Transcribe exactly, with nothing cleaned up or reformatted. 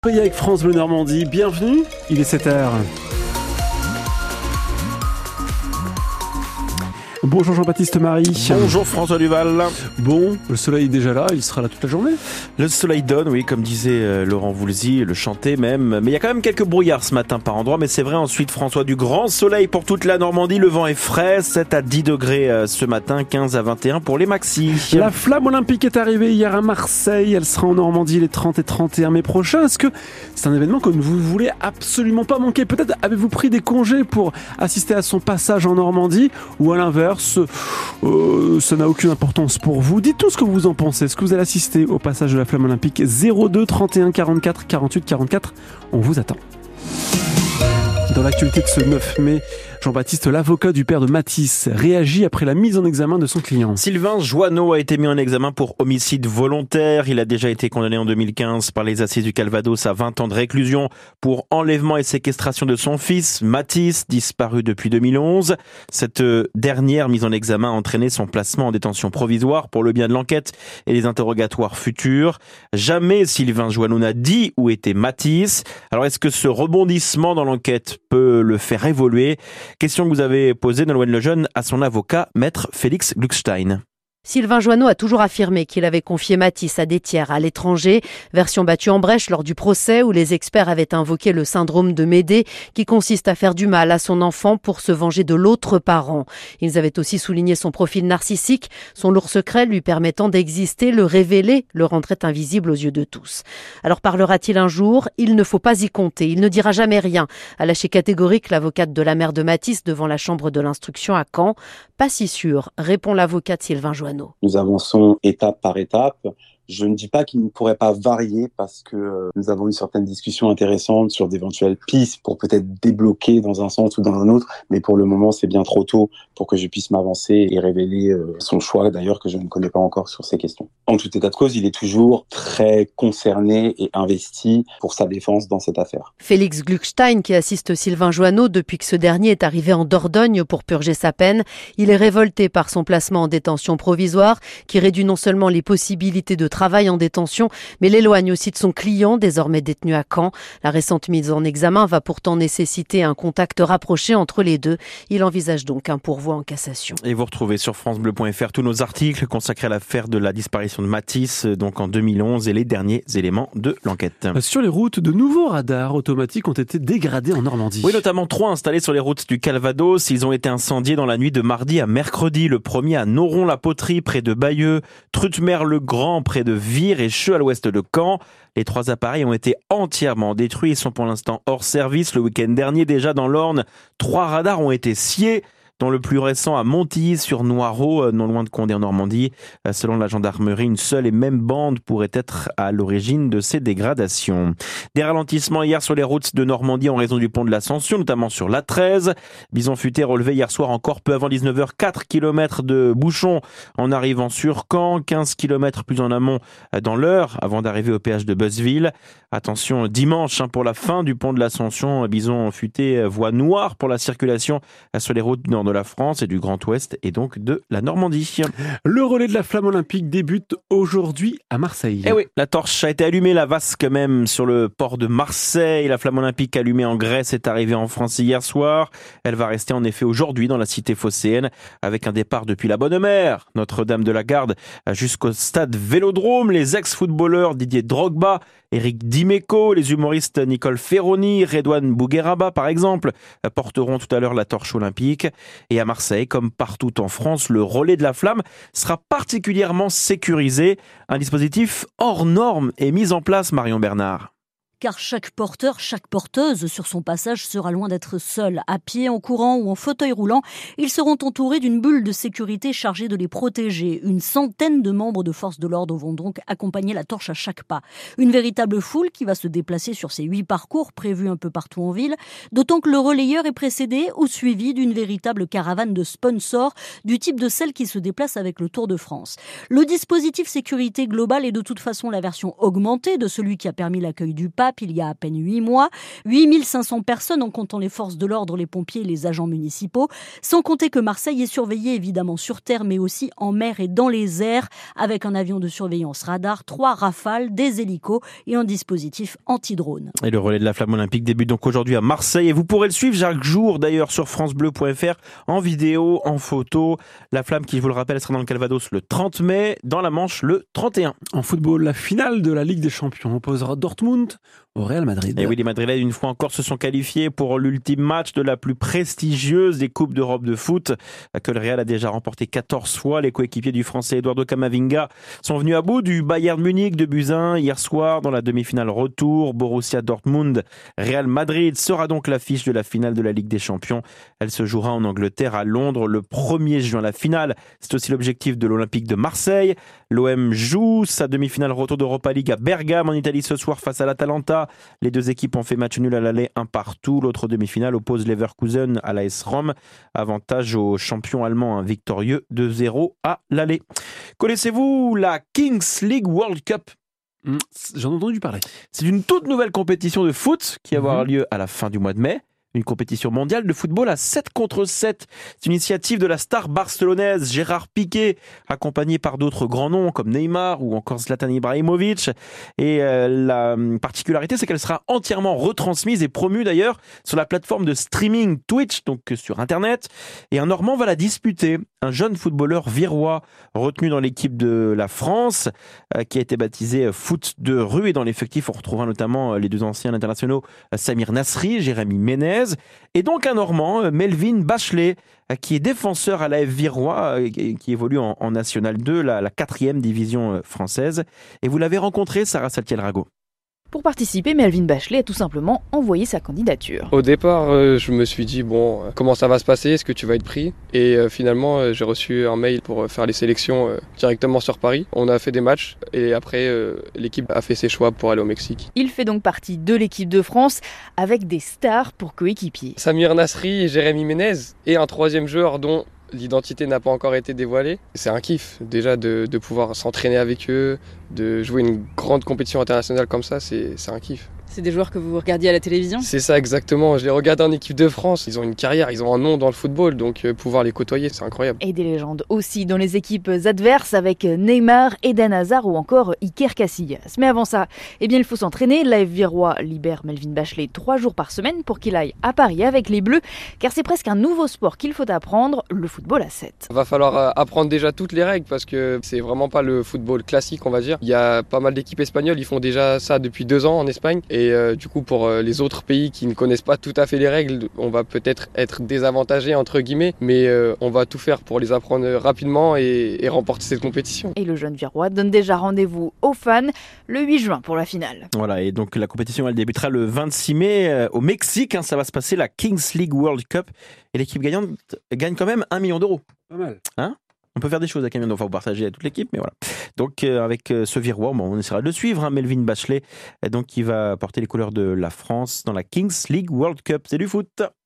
Soyez avec France Bleu Normandie, bienvenue, il est sept heures. Bonjour Jean-Baptiste Marie. Bonjour François Duval. Bon, le soleil est déjà là, il sera là toute la journée. Le soleil donne, oui, comme disait euh, Laurent Voulzy, le chantait même. Mais il y a quand même quelques brouillards ce matin par endroits. Mais c'est vrai ensuite, François, du grand soleil pour toute la Normandie. Le vent est frais, sept à dix degrés euh, ce matin, quinze à vingt et un pour les maxis. La flamme olympique est arrivée hier à Marseille. Elle sera en Normandie les trente et trente et un mai prochains. Est-ce que c'est un événement que vous ne voulez absolument pas manquer? Peut-être avez-vous pris des congés pour assister à son passage en Normandie? Ou à l'inverse, Euh, ça n'a aucune importance pour vous. Dites tout ce que vous en pensez. Est-ce que vous allez assister au passage de la flamme olympique? Zéro deux trente et un quarante-quatre quarante-huit quarante-quatre. On vous attend. Dans l'actualité de ce neuf mai, Jean-Baptiste, l'avocat du père de Mathis, réagit après la mise en examen de son client. Sylvain Joanneau a été mis en examen pour homicide volontaire. Il a déjà été condamné en deux mille quinze par les assises du Calvados à vingt ans de réclusion pour enlèvement et séquestration de son fils, Mathis, disparu depuis deux mille onze. Cette dernière mise en examen a entraîné son placement en détention provisoire pour le bien de l'enquête et les interrogatoires futurs. Jamais Sylvain Joanneau n'a dit où était Mathis. Alors est-ce que ce rebondissement dans l'enquête peut le faire évoluer? Question que vous avez posée, Nolwenn Lejeune, à son avocat, maître Félix Gluckstein. Sylvain Joanneau a toujours affirmé qu'il avait confié Mathis à des tiers à l'étranger, version battue en brèche lors du procès où les experts avaient invoqué le syndrome de Médée qui consiste à faire du mal à son enfant pour se venger de l'autre parent. Ils avaient aussi souligné son profil narcissique, son lourd secret lui permettant d'exister, le révéler, le rendrait invisible aux yeux de tous. Alors parlera-t-il un jour? Il ne faut pas y compter, il ne dira jamais rien, a lâché catégorique l'avocate de la mère de Mathis devant la chambre de l'instruction à Caen. Pas si sûr, répond l'avocate Sylvain Joanneau. Nous avançons étape par étape. Je ne dis pas qu'il ne pourrait pas varier parce que nous avons eu certaines discussions intéressantes sur d'éventuelles pistes pour peut-être débloquer dans un sens ou dans un autre. Mais pour le moment, c'est bien trop tôt pour que je puisse m'avancer et révéler son choix, d'ailleurs, que je ne connais pas encore sur ces questions. En tout état de cause, il est toujours très concerné et investi pour sa défense dans cette affaire. Félix Gluckstein, qui assiste Sylvain Joanneau depuis que ce dernier est arrivé en Dordogne pour purger sa peine, il est révolté par son placement en détention provisoire qui réduit non seulement les possibilités de travail en détention, mais l'éloigne aussi de son client, désormais détenu à Caen. La récente mise en examen va pourtant nécessiter un contact rapproché entre les deux. Il envisage donc un pourvoi en cassation. Et vous retrouvez sur francebleu point f r tous nos articles consacrés à l'affaire de la disparition de Mathis, donc en deux mille onze, et les derniers éléments de l'enquête. Sur les routes, de nouveaux radars automatiques ont été dégradés en Normandie. Oui, notamment trois installés sur les routes du Calvados. Ils ont été incendiés dans la nuit de mardi à mercredi. Le premier à Noron-la-Poterie, près de Bayeux, Trutmer-le-Grand, près de Vire et Cheux à l'ouest de Caen. Les trois appareils ont été entièrement détruits et sont pour l'instant hors service. Le week-end dernier, déjà dans l'Orne, trois radars ont été sciés, dont le plus récent à Montilly-sur-Noireau, non loin de Condé en Normandie. Selon la gendarmerie, une seule et même bande pourrait être à l'origine de ces dégradations. Des ralentissements hier sur les routes de Normandie en raison du pont de l'Ascension, notamment sur l'A treize. Bison Futé relevé hier soir encore peu avant dix-neuf heures, quatre kilomètres de bouchons en arrivant sur Caen, quinze kilomètres plus en amont dans l'Eure avant d'arriver au péage de Beuzeville. Attention, dimanche pour la fin du pont de l'Ascension, Bison Futé, voie noire pour la circulation sur les routes du nord de la France et du Grand Ouest et donc de la Normandie. Le relais de la flamme olympique débute aujourd'hui à Marseille. Eh oui, la torche a été allumée, la vasque même, sur le port de Marseille. La flamme olympique allumée en Grèce est arrivée en France hier soir. Elle va rester en effet aujourd'hui dans la cité phocéenne avec un départ depuis la Bonne Mère, Notre-Dame de la Garde, jusqu'au stade Vélodrome. Les ex-footballeurs Didier Drogba, Eric Dimeco, les humoristes Nicole Ferroni, Redouane Bougueraba par exemple, porteront tout à l'heure la torche olympique. Et à Marseille, comme partout en France, le relais de la flamme sera particulièrement sécurisé. Un dispositif hors norme est mis en place, Marion Bernard. Car chaque porteur, chaque porteuse sur son passage sera loin d'être seul. À pied, en courant ou en fauteuil roulant, ils seront entourés d'une bulle de sécurité chargée de les protéger. Une centaine de membres de forces de l'ordre vont donc accompagner la torche à chaque pas. Une véritable foule qui va se déplacer sur ces huit parcours prévus un peu partout en ville, d'autant que le relayeur est précédé ou suivi d'une véritable caravane de sponsors du type de celle qui se déplace avec le Tour de France. Le dispositif sécurité globale est de toute façon la version augmentée de celui qui a permis l'accueil du pape étape il y a à peine huit mois. huit mille cinq cents personnes en comptant les forces de l'ordre, les pompiers et les agents municipaux. Sans compter que Marseille est surveillée évidemment sur terre mais aussi en mer et dans les airs avec un avion de surveillance radar, trois Rafales, des hélicos et un dispositif anti-drone. Et le relais de la flamme olympique débute donc aujourd'hui à Marseille et vous pourrez le suivre chaque jour d'ailleurs sur francebleu point fr en vidéo, en photo. La flamme qui, je vous le rappelle, sera dans le Calvados le trente mai, dans la Manche le trente et un. En football, la finale de la Ligue des Champions opposera Dortmund au Real Madrid. Et oui, les Madrilènes, une fois encore, se sont qualifiés pour l'ultime match de la plus prestigieuse des Coupes d'Europe de foot, que le Real a déjà remporté quatorze fois. Les coéquipiers du Français Eduardo Camavinga sont venus à bout du Bayern Munich de Buzyn hier soir dans la demi-finale retour. Borussia Dortmund, Real Madrid sera donc l'affiche de la finale de la Ligue des Champions. Elle se jouera en Angleterre, à Londres, le premier juin. La finale, c'est aussi l'objectif de l'Olympique de Marseille. L'O M joue sa demi-finale retour d'Europa League à Bergame en Italie ce soir face à l'Atalanta. Les deux équipes ont fait match nul à l'aller, un partout. L'autre demi-finale oppose Leverkusen à l'A S Rome. Avantage aux champions allemands, un victorieux deux zéro à l'aller. Connaissez-vous la Kings League World Cup ? Mmh, j'en ai entendu parler. C'est une toute nouvelle compétition de foot qui va mmh. avoir lieu à la fin du mois de mai. Une compétition mondiale de football à sept contre sept. C'est une initiative de la star barcelonaise Gérard Piqué, accompagné par d'autres grands noms comme Neymar ou encore Zlatan Ibrahimovic. Et euh, la particularité, c'est qu'elle sera entièrement retransmise et promue d'ailleurs sur la plateforme de streaming Twitch, donc sur Internet. Et un Normand va la disputer. Un jeune footballeur virois retenu dans l'équipe de la France, euh, qui a été baptisé foot de rue. Et dans l'effectif, on retrouvera notamment les deux anciens internationaux Samir Nasri, Jérémy Ménez. Et donc un Normand, Melvin Bachelet, qui est défenseur à l'A F Virois, qui évolue en, en National deux, la, la quatrième division française. Et vous l'avez rencontré, Sarah Saltiel-Rago. Pour participer, Melvin Bachelet a tout simplement envoyé sa candidature. Au départ, euh, je me suis dit, bon, euh, comment ça va se passer ? Est-ce que tu vas être pris ? Et euh, finalement, euh, j'ai reçu un mail pour euh, faire les sélections euh, directement sur Paris. On a fait des matchs et après, euh, l'équipe a fait ses choix pour aller au Mexique. Il fait donc partie de l'équipe de France avec des stars pour coéquipiers. Samir Nasri et Jérémy Ménez et un troisième joueur dont l'identité n'a pas encore été dévoilée. C'est un kiff déjà de, de pouvoir s'entraîner avec eux, de jouer une grande compétition internationale comme ça, c'est, c'est un kiff. C'est des joueurs que vous regardiez à la télévision ? C'est ça exactement, je les regarde en équipe de France, ils ont une carrière, ils ont un nom dans le football, donc euh, pouvoir les côtoyer, c'est incroyable. Et des légendes aussi dans les équipes adverses avec Neymar, Eden Hazard ou encore Iker Casillas. Mais avant ça, eh bien il faut s'entraîner. L'A F Virois libère Melvin Bachelet trois jours par semaine pour qu'il aille à Paris avec les Bleus, car c'est presque un nouveau sport qu'il faut apprendre, le football à sept. Il va falloir apprendre déjà toutes les règles parce que c'est vraiment pas le football classique, on va dire. Il y a pas mal d'équipes espagnoles, ils font déjà ça depuis deux ans en Espagne et euh, du coup pour euh, les autres pays qui ne connaissent pas tout à fait les règles, on va peut-être être désavantagés entre guillemets, mais euh, on va tout faire pour les apprendre rapidement et, et remporter cette compétition. Et le jeune Virois donne déjà rendez-vous aux fans le huit juin pour la finale. Voilà, et donc la compétition elle débutera le vingt-six mai euh, au Mexique, hein, ça va se passer la Kings League World Cup et l'équipe gagnante gagne quand même un million d'euros. Pas mal. Hein ? On peut faire des choses avec un million d'euros, enfin vous partagez à toute l'équipe, mais voilà. Donc euh, avec euh, ce Virois, bon, on essaiera de le suivre, hein, Melvin Bachelet, donc qui va porter les couleurs de la France dans la Kings League World Cup. C'est du foot.